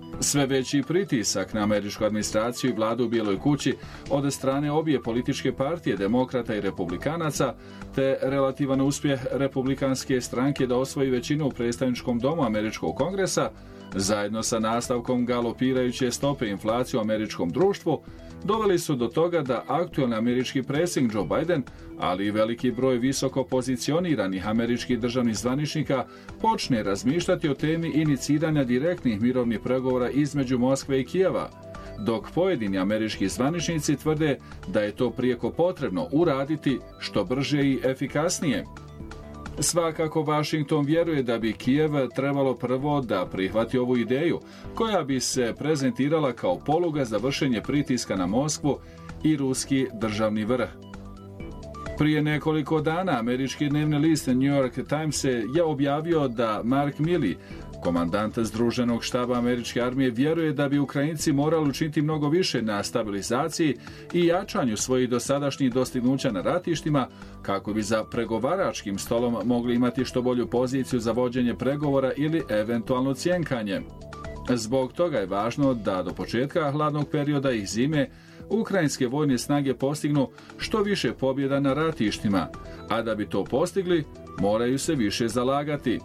Sve veći pritisak na američku administraciju i vladu u Bijeloj kući od strane obje političke partije, demokrata i republikanaca, te relativan uspjeh republikanske stranke da osvoji većinu u predstavničkom domu američkog kongresa, zajedno sa nastavkom galopirajuće stope inflacije u američkom društvu, doveli su do toga da aktualni američki predsjednik Joe Biden, ali i veliki broj visoko pozicioniranih američkih državnih zvaničnika počne razmišljati o temi iniciranja direktnih mirovnih pregovora između Moskve i Kijeva, dok pojedini američki zvaničnici tvrde da je to prijeko potrebno uraditi što brže i efikasnije. Svakako Washington vjeruje da bi Kijev trebalo prvo da prihvati ovu ideju, koja bi se prezentirala kao poluga za vršenje pritiska na Moskvu i ruski državni vrh. Prije nekoliko dana američki dnevni list New York Times je objavio da Mark Milley, komandant Združenog štaba američke armije, vjeruje da bi Ukrajinci morali učiniti mnogo više na stabilizaciji i jačanju svojih dosadašnjih dostignuća na ratištima, kako bi za pregovaračkim stolom mogli imati što bolju poziciju za vođenje pregovora ili eventualno cjenkanje. Zbog toga je važno da do početka hladnog perioda i zime ukrajinske vojne snage postignu što više pobjeda na ratištima, a da bi to postigli, moraju se više zalagati.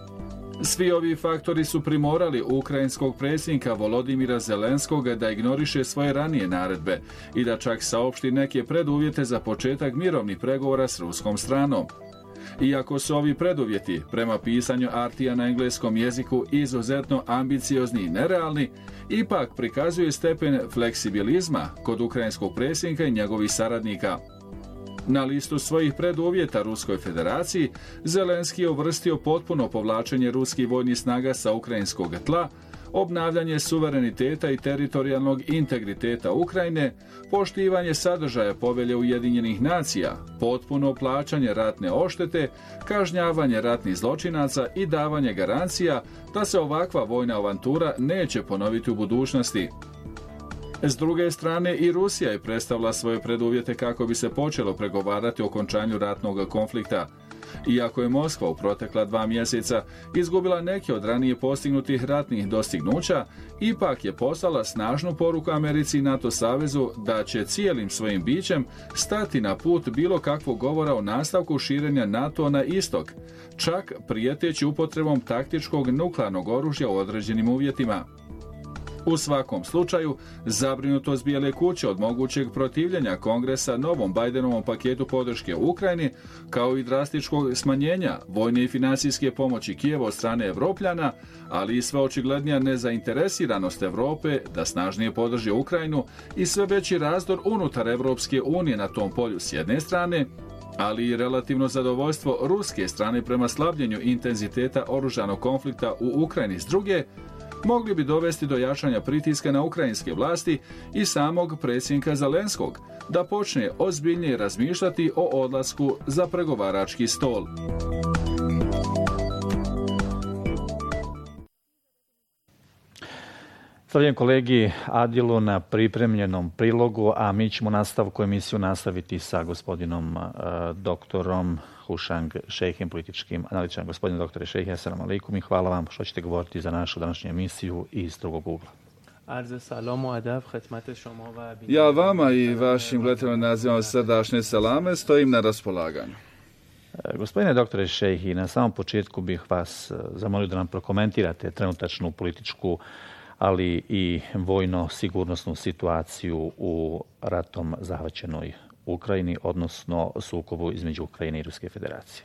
Svi ovi faktori su primorali ukrajinskog predsjednika Volodimira Zelenskog da ignoriše svoje ranije naredbe i da čak saopšti neke preduvjete za početak mirovnih pregovora s ruskom stranom. Iako su ovi preduvjeti, prema pisanju Artija na engleskom jeziku, izuzetno ambiciozni i nerealni, ipak prikazuje stepen fleksibilizma kod ukrajinskog predsjednika i njegovih saradnika. Na listu svojih preduvjeta Ruskoj federaciji, Zelenski je uvrstio potpuno povlačenje ruskih vojnih snaga sa ukrajinskog tla, obnavljanje suvereniteta i teritorijalnog integriteta Ukrajine, poštivanje sadržaja povelje Ujedinjenih nacija, potpuno plaćanje ratne odštete, kažnjavanje ratnih zločinaca i davanje garancija da se ovakva vojna avantura neće ponoviti u budućnosti. S druge strane, i Rusija je predstavila svoje preduvjete kako bi se počelo pregovarati o okončanju ratnog konflikta. Iako je Moskva u protekla 2 mjeseca izgubila neke od ranije postignutih ratnih dostignuća, ipak je poslala snažnu poruku Americi i NATO savezu da će cijelim svojim bićem stati na put bilo kakvog govora o nastavku širenja NATO na istok, čak prijeteći upotrebom taktičkog nuklearnog oružja u određenim uvjetima. U svakom slučaju, zabrinutost Bijele kuće od mogućeg protivljenja Kongresa novom Bidenovom paketu podrške Ukrajini, kao i drastičkog smanjenja vojne i financijske pomoći Kijevu od strane Evropljana, ali i sve očiglednija nezainteresiranost Europe da snažnije podrži Ukrajinu i sve veći razdor unutar Evropske unije na tom polju s jedne strane, ali i relativno zadovoljstvo ruske strane prema slabljenju intenziteta oružanog konflikta u Ukrajini s druge, mogli bi dovesti do jačanja pritiska na ukrajinske vlasti i samog predsjednika Zelenskog da počne ozbiljnije razmišljati o odlasku za pregovarački stol. Zahvaljujem kolegi Adilu na pripremljenom prilogu, a mi ćemo nastavku emisiju nastaviti sa gospodinom doktorom Hušang Šejhem, političkim analitičarom. Gospodine doktore Šejhe, assalamu alaikum i hvala vam što ćete govoriti za našu današnju emisiju iz drugog ugla. Ja vama i vašim gledateljima nazivam srdačne salame, stojim na raspolaganju. Gospodine doktore Šejhi, na samom početku bih vas zamolio da nam prokomentirate trenutačnu političku, ali i vojno-sigurnosnu situaciju u ratom zahvaćenoj Ukrajini, odnosno sukobu između Ukrajine i Ruske federacije.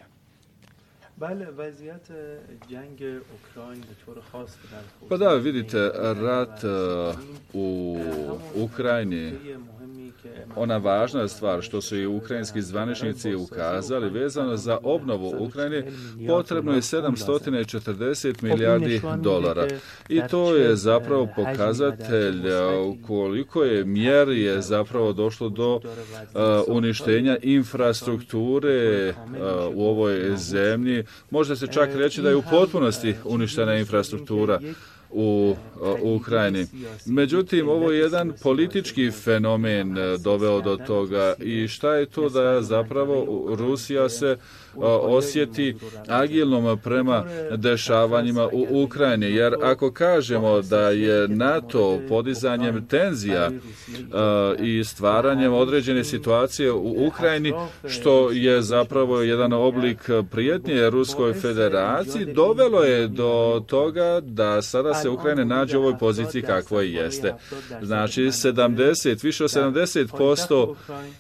Pa da, vidite, rat u Ukrajini, ona važna stvar što su i ukrajinski zvaničnici ukazali, vezano za obnovu Ukrajine, potrebno je $740 milijardi. I to je zapravo pokazatelj koliko je mjeri je zapravo došlo do uništenja infrastrukture u ovoj zemlji. Može se čak reći da je u potpunosti uništena infrastruktura u Ukrajini. Međutim, ovo je jedan politički fenomen doveo do toga i šta je to da zapravo Rusija se osjeti agilnom prema dešavanjima u Ukrajini. Jer ako kažemo da je NATO podizanjem tenzija i stvaranjem određene situacije u Ukrajini, što je zapravo jedan oblik prijetnje Ruskoj federaciji, dovelo je do toga da sada se Ukrajina nađe u ovoj poziciji kakvoj jeste. Znači, više od 70%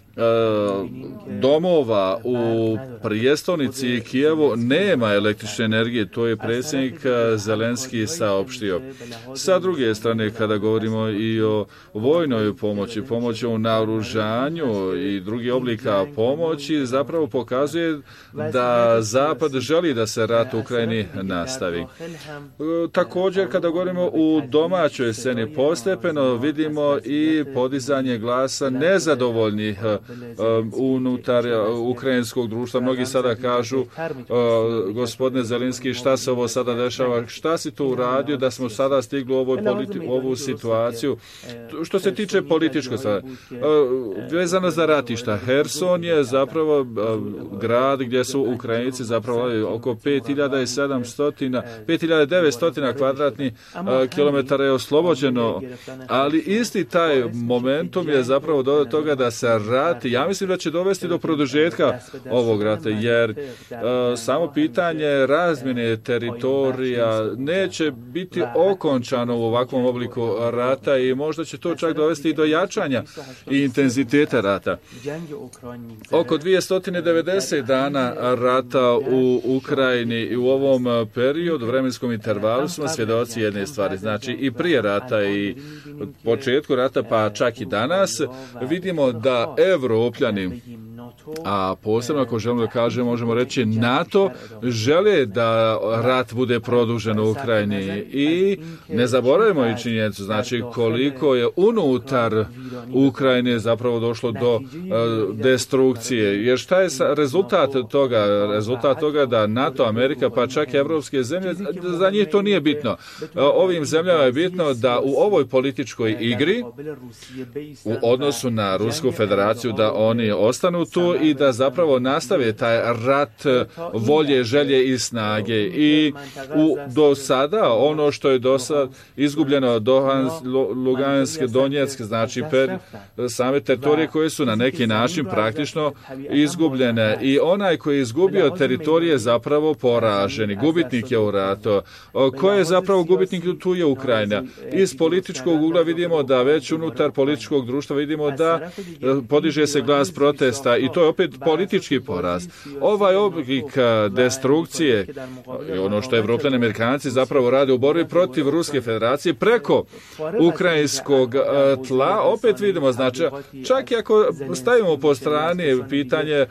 domova u prijestolnici Kijevu nema električne energije, to je predsjednik Zelenski saopštio. Sa druge strane, kada govorimo i o vojnoj pomoći u naoružanju i drugih oblika pomoći, zapravo pokazuje da Zapad želi da se rat u Ukrajini nastavi. Također, kada govorimo u domaćoj sceni, postepeno vidimo i podizanje glasa nezadovoljnih unutar ukrajinskog društva. Mnogi sada kažu, gospodine Zelenski, šta se ovo sada dešava, šta si tu uradio da smo sada stigli u ovu situaciju. Što se tiče političkog sada, vezano za ratišta, Herson je zapravo grad gdje su Ukrajinci zapravo oko 5900 kvadratnih kilometara je oslobođeno, ali isti taj momentum je zapravo do toga da se rat, ja mislim da će dovesti do produžetka ovog rata, jer samo pitanje razmjene teritorija neće biti okončano u ovakvom obliku rata i možda će to čak dovesti i do jačanja i intenziteta rata. Oko 290 dana rata u Ukrajini i u ovom periodu, vremenskom intervalu, smo svjedoci jedne stvari. Znači, i prije rata i početku rata, pa čak i danas, vidimo da Evropljani, a posebno ako želimo da kažemo, možemo reći NATO, žele da rat bude produžen u Ukrajini i ne zaboravimo i činjenicu, znači koliko je unutar Ukrajine zapravo došlo do destrukcije. Jer šta je rezultat toga? Rezultat toga da NATO, Amerika, pa čak i evropske zemlje, za njih to nije bitno. Ovim zemljama je bitno da u ovoj političkoj igri u odnosu na Rusku federaciju da oni ostanu tu i da zapravo nastave taj rat volje, želje i snage. I do sada ono što je do sada izgubljeno, Lugansk, Donjeck, znači same teritorije koje su na neki način praktično izgubljene. I onaj koji je izgubio teritorije zapravo poraženi. Gubitnik je u ratu. Ko je zapravo gubitnik? Tu je Ukrajina. Iz političkog ugla vidimo da već unutar političkog društva vidimo da podiže se glas protesta i to je opet politički poraz. Ovaj oblik destrukcije, ono što Evropljani, Amerikanci zapravo rade u borbi protiv Ruske federacije preko ukrajinskog tla, opet vidimo, znači, čak i ako stavimo po strani pitanje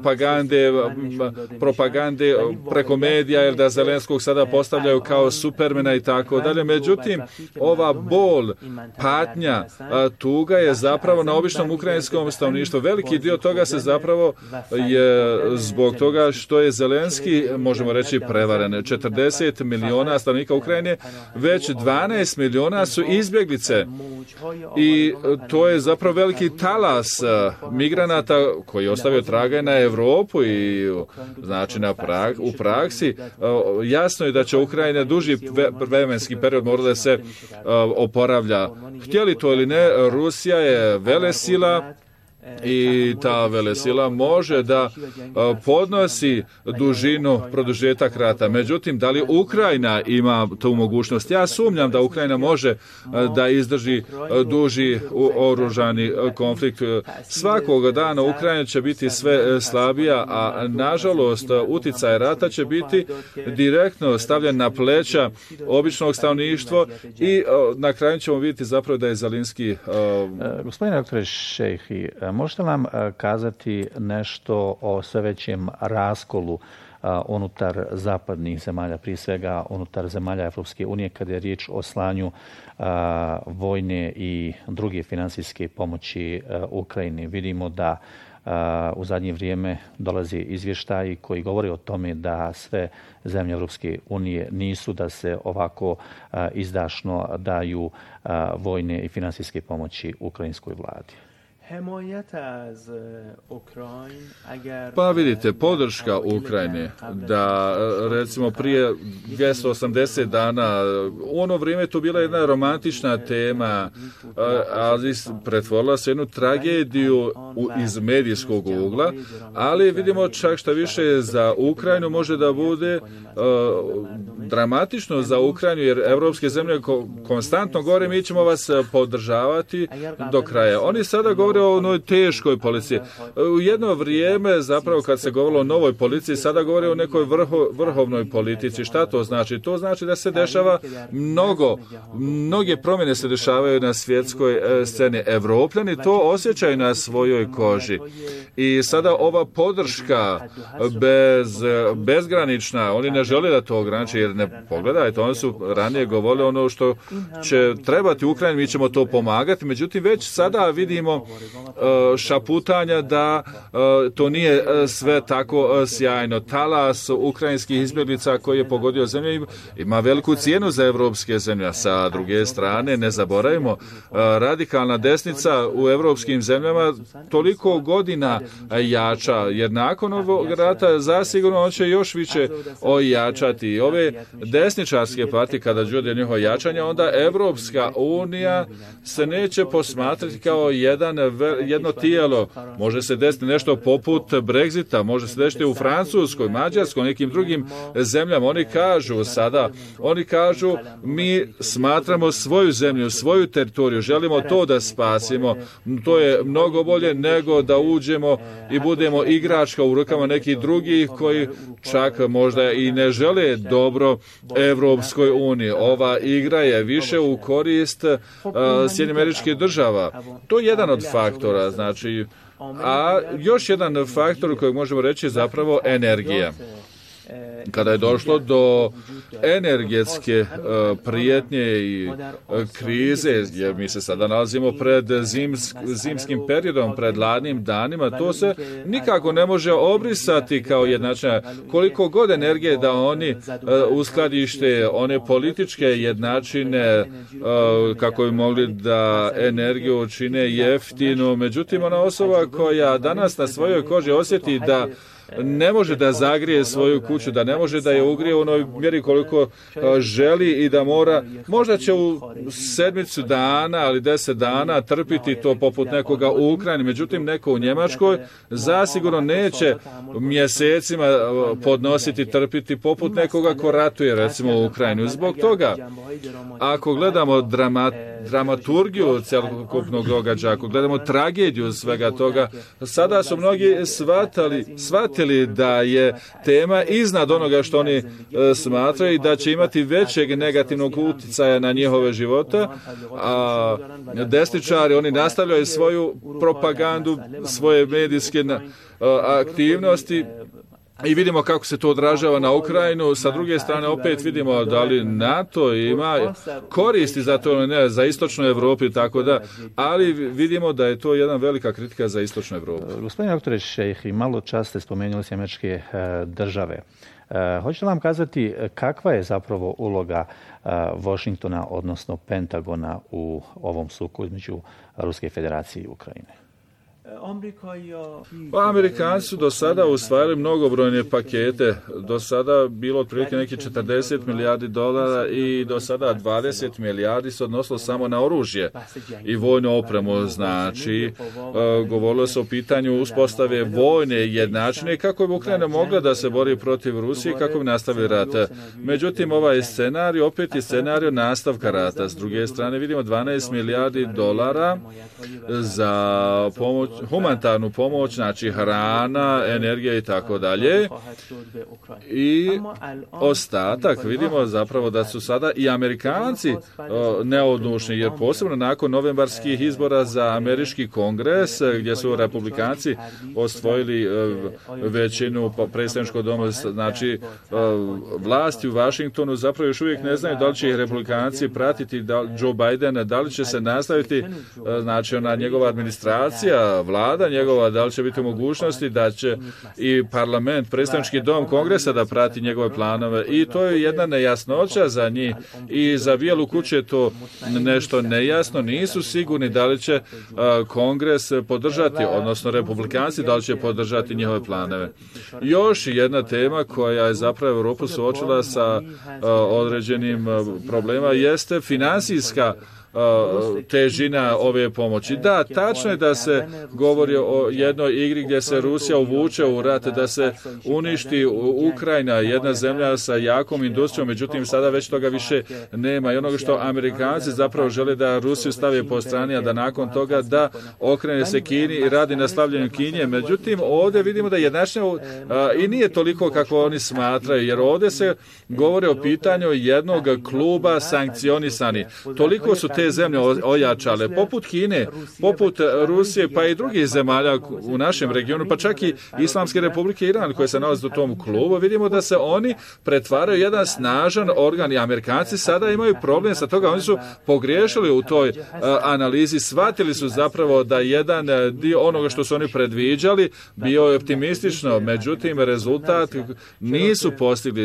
propagande preko medija, jer da Zelenskog sada postavljaju kao supermena i tako dalje. Međutim, ova bol, patnja, tuga je zapravo na običnom ukrajinskom stanovništvu. Veliki dio toga se zapravo je zbog toga što je Zelenski, možemo reći, prevaren. 40 miliona stanovnika Ukrajine, već 12 miliona su izbjeglice. I to je zapravo veliki talas migranata koji je ostavio traga na Europu i znači u praksi. Jasno je da će Ukrajina duži vremenski period morala da se oporavlja. Htjeli to ili ne, Rusija je velesila i ta velesila može da podnosi dužinu produžetak rata. Međutim, da li Ukrajina ima tu mogućnost? Ja sumnjam da Ukrajina može da izdrži duži oružani konflikt. Svakog dana Ukrajina će biti sve slabija, a nažalost uticaj rata će biti direktno stavljen na pleća običnog stanovništva i na kraju ćemo vidjeti zapravo da je Zelenski... Gospodine doktore Šejhi, možete nam kazati nešto o sve većem raskolu unutar zapadnih zemalja, prije svega unutar zemalja Evropske unije, kada je riječ o slanju vojne i druge finansijske pomoći Ukrajini? Vidimo da u zadnje vrijeme dolaze izvještaji koji govore o tome da sve zemlje Evropske unije nisu da se ovako izdašno daju vojne i finansijske pomoći ukrajinskoj vladi. Pa vidite, podrška Ukrajini, da recimo prije 280 dana, u ono vrijeme to bila jedna romantična tema, ali pretvorila se jednu tragediju iz medijskog ugla, ali vidimo čak šta više za Ukrajinu može da bude dramatično za Ukrajinu, jer evropske zemlje konstantno govore mi ćemo vas podržavati do kraja. Oni sada govore o onoj teškoj policiji. U jedno vrijeme, zapravo kad se govorilo o novoj policiji, sada govore o nekoj vrhovnoj politici. Šta to znači? To znači da se dešava mnoge promjene se dešavaju na svjetskoj sceni. Evropljani to osjećaju na svojoj koži. I sada ova podrška bezgranična, oni ne žele da to ograniče, jer ne pogledajte, oni su ranije govorili ono što će trebati Ukrajini, mi ćemo to pomagati, međutim već sada vidimo šaputanja da to nije sve tako sjajno. Talas ukrajinskih izbjeglica koji je pogodio zemlju ima veliku cijenu za evropske zemlje. Sa druge strane, ne zaboravimo, radikalna desnica u evropskim zemljama toliko godina jača, jer nakon ovog rata zasigurno on će još više ojačati. Ove desničarske partije, kada dođe njihovo jačanje, onda Evropska unija se neće posmatrati kao jedno tijelo. Može se desiti nešto poput Brexita, može se desiti u Francuskoj, Mađarskoj, nekim drugim zemljama. Oni kažu mi smatramo svoju zemlju, svoju teritoriju, želimo to da spasimo. To je mnogo bolje nego da uđemo i budemo igračka u rukama nekih drugih koji čak možda i ne žele dobro Evropskoj uniji. Ova igra je više u korist Sjedinjenih Američkih Država. To je jedan od faktora, znači, a još jedan faktor koji možemo reći je zapravo energija. Kada je došlo do energetske prijetnje i krize, jer mi se sada nalazimo pred zimskim periodom, pred hladnim danima, to se nikako ne može obrisati kao jednačina. Koliko god energije da oni uskladište one političke jednačine, kako bi mogli da energiju čine jeftinu, međutim ona osoba koja danas na svojoj koži osjeti da ne može da zagrije svoju kuću, da ne može da je ugrije u onoj mjeri koliko želi i da možda će u 7 dana ali 10 dana trpiti to poput nekoga u Ukrajini, međutim neko u Njemačkoj zasigurno neće mjesecima podnositi, trpiti poput nekoga ko ratuje recimo u Ukrajini. Zbog toga, ako gledamo dramaturgiju celokupnog događaja, ako gledamo tragediju svega toga, sada su mnogi shvatili da je tema iznad onoga što oni smatraju i da će imati većeg negativnog utjecaja na njihove živote, a desničari, oni nastavljaju svoju propagandu, svoje medijske aktivnosti i vidimo kako se to odražava na Ukrajinu. Sa druge strane opet vidimo da li NATO ima koristi za to, ne, za istočnu Evropu i tako da, ali vidimo da je to jedna velika kritika za istočnu Evropu. Gospodine doktore Šejhi, malo čas ste spomenuli se Američke države. Hoćete vam kazati kakva je zapravo uloga Washingtona, odnosno Pentagona u ovom sukobu između Ruske federacije i Ukrajine? Amerikanci su do sada usvajali mnogobrojne pakete, do sada bilo otprilike neki 40 milijardi dolara i do sada 20 milijardi se odnosilo samo na oružje i vojnu opremu, znači govorilo se o pitanju uspostave vojne jednačine kako bi Ukrajina mogla da se bori protiv Rusije, kako bi nastavili rat. Međutim, ovaj scenarij opet je scenarij nastavka rata. S druge strane vidimo 12 milijardi dolara za humanitarnu pomoć, znači hrana, energija i tako dalje. I ostatak vidimo zapravo da su sada i Amerikanci neodlučni, jer posebno nakon novembarskih izbora za američki kongres, gdje su republikanci osvojili većinu predstavničkog doma, znači vlasti u Washingtonu zapravo još uvijek ne znaju da li će ih republikanci pratiti, Joe Biden, da li će se nastaviti, znači ona njegova administracija vlada njegova, da li će biti u mogućnosti da će i parlament, predstavnički dom kongresa da prati njegove planove i to je jedna nejasnoća za njih i za Bijelu kuću je to nešto nejasno, nisu sigurni da li će kongres podržati, odnosno republikanci da li će podržati njihove planove. Još jedna tema koja je zapravo Europu suočila sa određenim problema jeste financijska težina ove pomoći. Da, tačno je da se govori o jednoj igri gdje se Rusija uvuče u rat, da se uništi Ukrajina, jedna zemlja sa jakom industrijom, međutim sada već toga više nema i onoga što Amerikanci zapravo žele da Rusiju stave po strani, a da nakon toga da okrene se Kini i radi na slavljenju Kinije. Međutim, ovdje vidimo da jednačnja i nije toliko kako oni smatraju, jer ovdje se govori o pitanju jednog kluba sankcionisani. Toliko su te zemlje ojačale, poput Kine, poput Rusije, pa i drugih zemalja u našem regionu, pa čak i Islamske republike Iran koje se nalaze u tom klubu, vidimo da se oni pretvaraju jedan snažan organ i Amerikanci sada imaju problem sa toga, oni su pogriješili u toj analizi, shvatili su zapravo da jedan dio onoga što su oni predviđali bio je optimistično, međutim rezultat nisu postigli.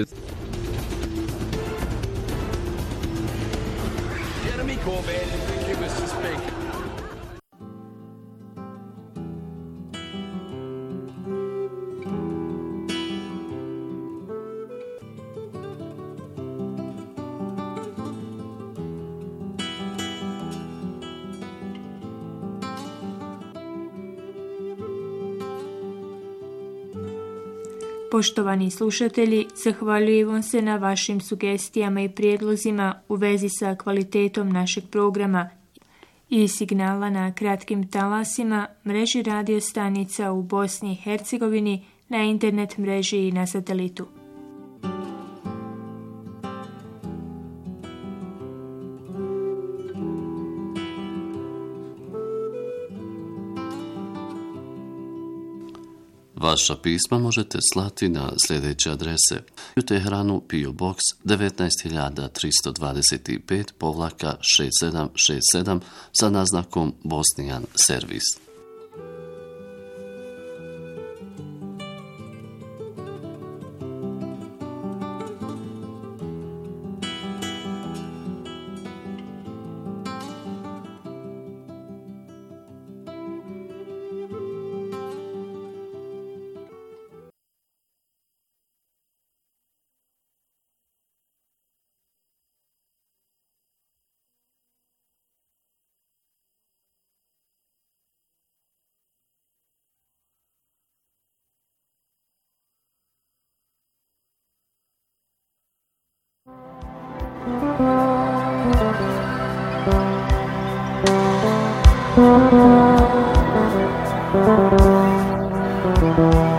Poštovani slušatelji, zahvaljujemo se na vašim sugestijama i prijedlozima u vezi sa kvalitetom našeg programa i signala na kratkim talasima, mreži radio stanica u Bosni i Hercegovini, na internet mreži i na satelitu. Vaša pisma možete slati na sljedeće adrese: u Teheranu PO Box 19325-6767 sa naznakom Bosnijan servis. Thank you.